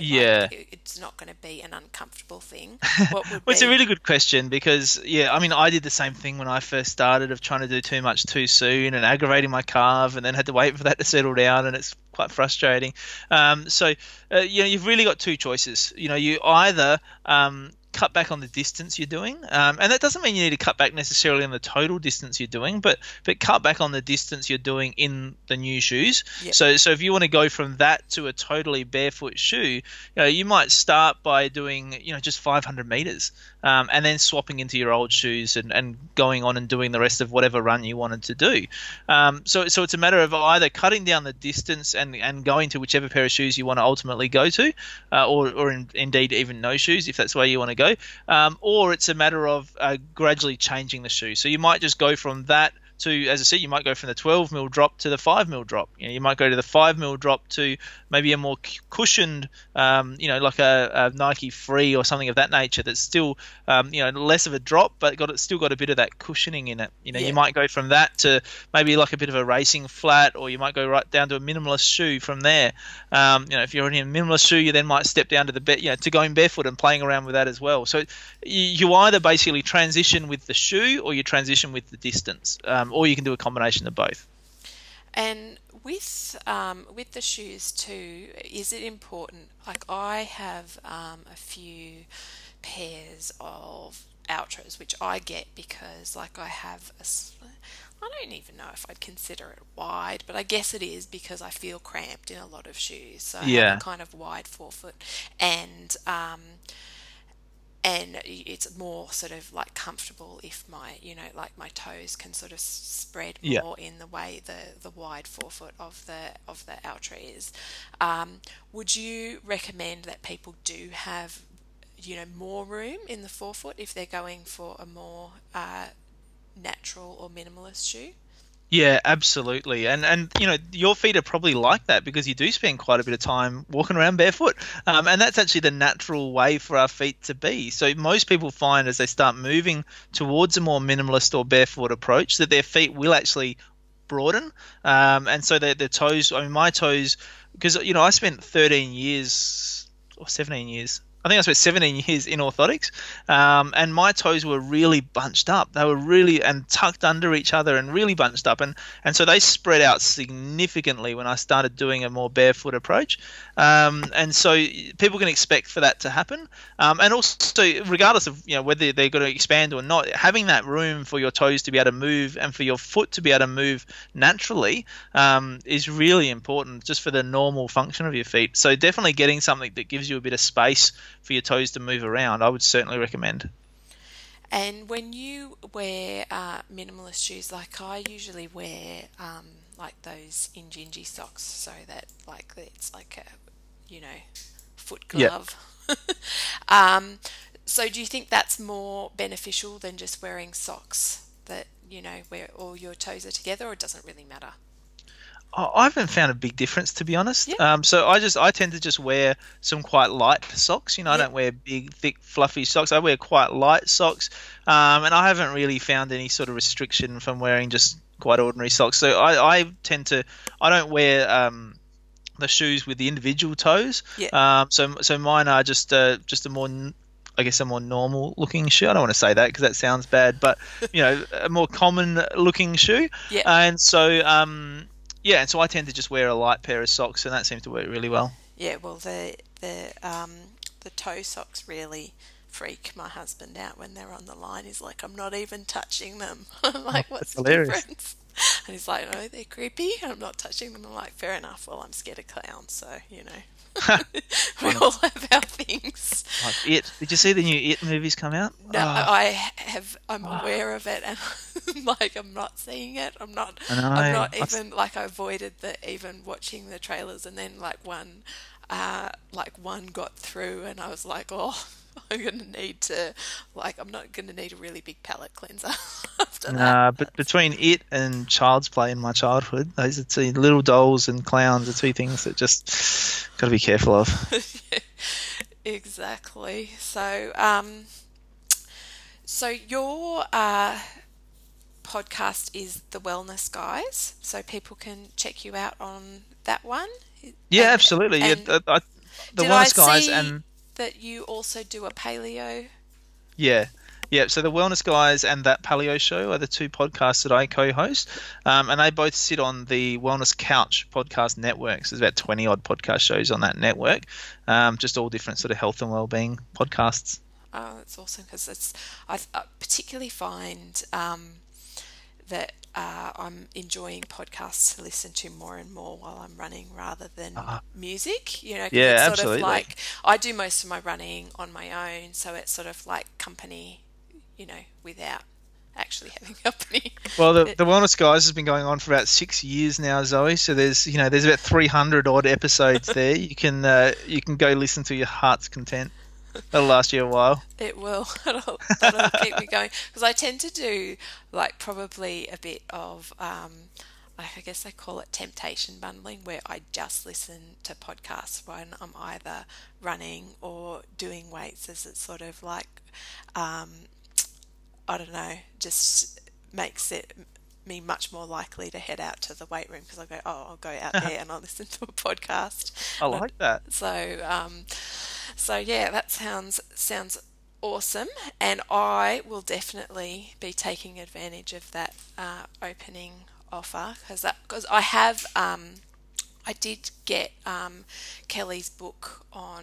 it's not going to be an uncomfortable thing? What would It's a really good question because I mean, I did the same thing when I first started of trying to do too much too soon and aggravating my calf, and then had to wait for that to settle down, and it's quite frustrating. So you've really got two choices. You either cut back on the distance you're doing, and that doesn't mean you need to cut back necessarily on the total distance you're doing, but cut back on the distance you're doing in the new shoes. Yep. So if you want to go from that to a totally barefoot shoe, you might start by doing just 500 meters, and then swapping into your old shoes and going on and doing the rest of whatever run you wanted to do. So it's a matter of either cutting down the distance and going to whichever pair of shoes you want to ultimately go to, or indeed even no shoes if that's where you want to go. Or it's a matter of gradually changing the shoe. So you might just go from that to, as I said, you might go from the 12 mil drop to the 5 mil drop. You might go to the 5 mil drop to maybe a more cushioned, like a Nike Free or something of that nature. That's still, less of a drop, but still got a bit of that cushioning in it. You might go from that to maybe like a bit of a racing flat, or you might go right down to a minimalist shoe from there. If you're in a minimalist shoe, you then might step down to to going barefoot and playing around with that as well. So you either basically transition with the shoe or you transition with the distance. Or you can do a combination of both. And with the shoes too, is it important? Like I have a few pairs of Altras, which I get because like I have I don't even know if I'd consider it wide, but I guess it is because I feel cramped in a lot of shoes. So I have a kind of wide forefoot, and it's more sort of like comfortable if my like my toes can sort of spread more in the way the wide forefoot of the Altra is. Would you recommend that people do have more room in the forefoot if they're going for a more natural or minimalist shoe? Yeah, absolutely. And your feet are probably like that because you do spend quite a bit of time walking around barefoot. And that's actually the natural way for our feet to be. So most people find as they start moving towards a more minimalist or barefoot approach that their feet will actually broaden, and so the toes. I mean, my toes, because I spent 13 years or 17 years. I think I spent 17 years in orthotics, and my toes were really bunched up. They were really and tucked under each other and really bunched up, and so they spread out significantly when I started doing a more barefoot approach. And so people can expect for that to happen, and also regardless of whether they're going to expand or not, having that room for your toes to be able to move and for your foot to be able to move naturally is really important just for the normal function of your feet. So definitely getting something that gives you a bit of space for your toes to move around, I would certainly recommend. And when you wear minimalist shoes, like I usually wear like those Injinji socks, so that like it's like a foot glove. Yep. So do you think that's more beneficial than just wearing socks that where all your toes are together, or it doesn't really matter? I haven't found a big difference, to be honest. Yep. So I tend to just wear some quite light socks. I don't wear big, thick, fluffy socks. I wear quite light socks, and I haven't really found any sort of restriction from wearing just quite ordinary socks. So I don't wear the shoes with the individual toes. Yeah. So mine are just a more, I guess, a more normal looking shoe. I don't want to say that because that sounds bad, but a more common looking shoe. Yeah. And so and so I tend to just wear a light pair of socks, and that seems to work really well. Yeah, well, the toe socks really freak my husband out when they're on the line. He's like, I'm not even touching them. I'm like, what's the difference? And he's like, no, they're creepy. I'm not touching them. I'm like, fair enough. Well, I'm scared of clowns, so we all have our things. Like It. Did you see the new It movies come out? No, I'm aware of it, and I'm not seeing it. I'm not even I avoided even watching the trailers, and then one got through, and I was like, oh, I'm not gonna need a really big palate cleanser after that. But between It and Child's Play in my childhood, those are two, little dolls and clowns, are two things that just got to be careful of. Yeah, exactly. So, so your podcast is The Wellness Guys, so people can check you out on that one. Yeah, absolutely. The Wellness Guys, and that you also do a paleo. Yeah. So the Wellness Guys and That Paleo Show are the two podcasts that I co-host, and they both sit on the Wellness Couch podcast network. So there's about 20 odd podcast shows on that network, just all different sort of health and wellbeing podcasts. Oh, that's awesome, because I particularly find that I'm enjoying podcasts to listen to more and more while I'm running rather than music. Yeah, it's sort absolutely. of like I do most of my running on my own, so it's sort of like company, without actually having company. Well, the Wellness Guys has been going on for about 6 years now, Zoe. So there's about 300 odd episodes there. You can go listen to your heart's content. That'll last you a while. It will. That'll keep me going, because I tend to do probably a bit of I guess they call it temptation bundling, where I just listen to podcasts when I'm either running or doing weights, as it's sort of like I don't know, just makes me much more likely to head out to the weight room, because I go, I'll go out there and I'll listen to a podcast. I like that. So yeah, that sounds awesome, and I will definitely be taking advantage of that opening offer, because I have I did get Kelly's book on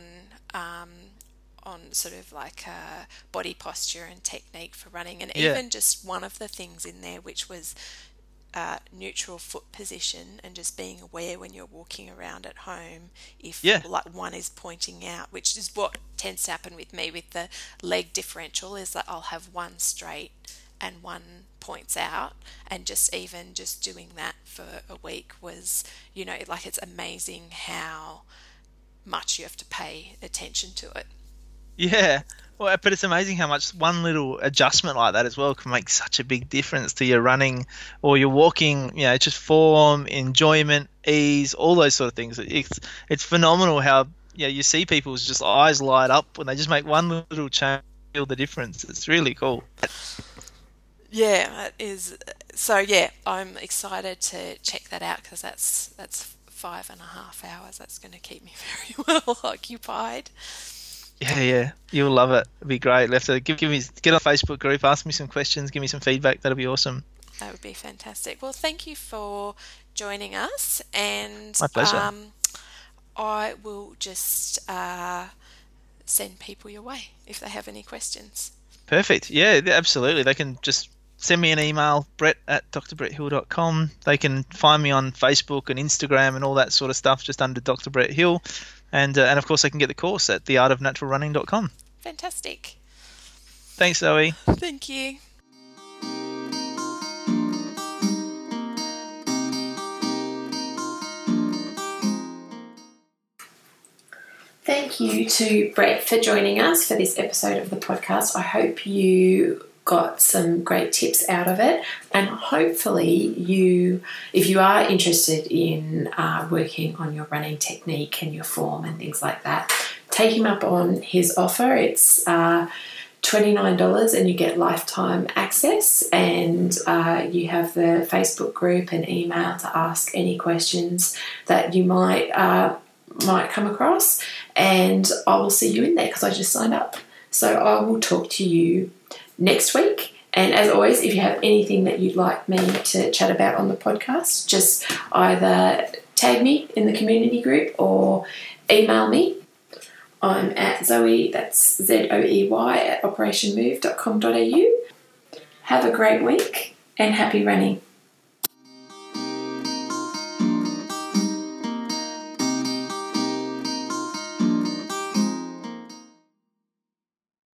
sort of like body posture and technique for running, and even just one of the things in there, which was neutral foot position, and just being aware when you're walking around at home if one is pointing out, which is what tends to happen with me with the leg differential, is that I'll have one straight and one points out, and just doing that for a week was, it's amazing how much you have to pay attention to it. Yeah. Well, but it's amazing how much one little adjustment like that as well can make such a big difference to your running or your walking, just form, enjoyment, ease, all those sort of things. It's phenomenal how you see people's just eyes light up when they just make one little change, feel the difference. It's really cool. Yeah, it is So yeah, I'm excited to check that out because that's 5.5 hours. That's going to keep me very well occupied. Yeah, you'll love it. It'll be great. Get on Facebook group, ask me some questions, give me some feedback. That'll be awesome. That would be fantastic. Well, thank you for joining us, and my pleasure. I will just send people your way if they have any questions. Perfect. Yeah, absolutely. They can just send me an email, brett@drbretthill.com. They can find me on Facebook and Instagram and all that sort of stuff just under Dr. Brett Hill. And of course, they can get the course at theartofnaturalrunning.com. Fantastic. Thanks, Zoe. Thank you. Thank you to Brett for joining us for this episode of the podcast. I hope you got some great tips out of it, and hopefully if you are interested in working on your running technique and your form and things like that, take him up on his offer. It's $29 and you get lifetime access, and you have the Facebook group and email to ask any questions that you might come across, and I will see you in there because I just signed up. So I will talk to you next week, and as always, if you have anything that you'd like me to chat about on the podcast, just either tag me in the community group or email me. I'm at Zoe, that's ZOEY @operationmove.com.au. Have a great week and happy running.